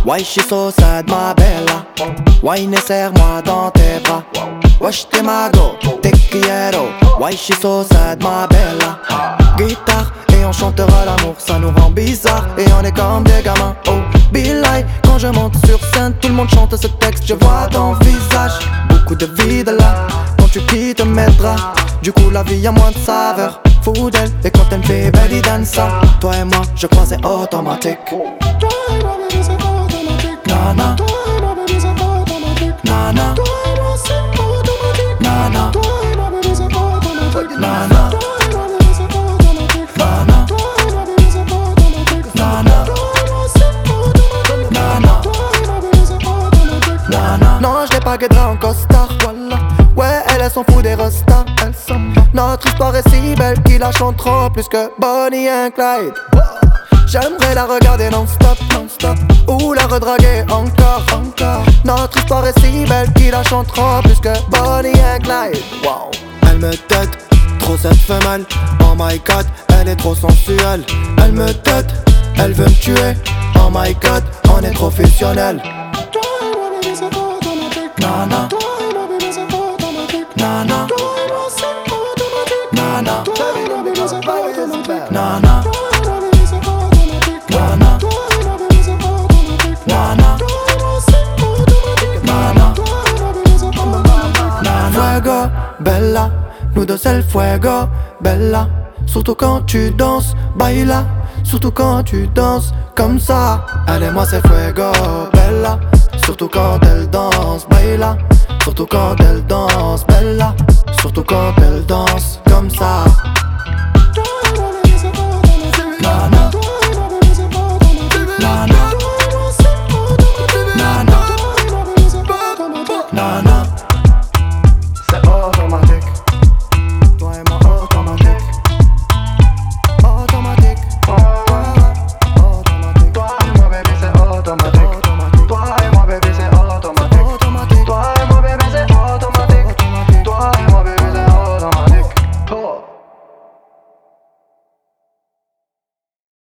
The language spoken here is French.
Why she so sad, ma bella? Why ne serre-moi dans tes bras? Wesh t'es mago, te quiero. Why she so sad, ma bella? Guitare et on chantera l'amour, ça nous rend bizarre et on est comme des gamins. Oh, Billy, quand je monte sur scène, tout le monde chante ce texte, je vois ton visage. Beaucoup de vide là, quand tu quittes mes draps. Du coup la vie a moins de saveur, fou d'elle. Et quand elle me fait belly dance ça, toi et moi, je crois c'est automatique. Nana, nana, nana, nana, non, je l'ai pas guédra en costard, voilà. Ouais, elle s'en fout des restas. Notre histoire est si belle qu'il la chanteront plus que Bonnie et Clyde. J'aimerais la regarder non-stop, non-stop, ou la redraguer encore, encore. Notre histoire est si belle qu'il la chanteront plus que Bonnie et Clyde. Wow. Elle me tête, trop cette femelle. Oh my god, elle est trop sensuelle. Elle me tête, elle veut me tuer. Oh my god, on est trop fusionnel. Nana, nana, nana, nana, fuego, bella, nous deux c'est le fuego, bella. Surtout quand tu danses, baila. Surtout quand tu danses comme ça. Elle et moi c'est fuego, bella. Surtout quand elle danse, baila. Surtout quand elle danse, bella. Surtout quand elle danse comme ça.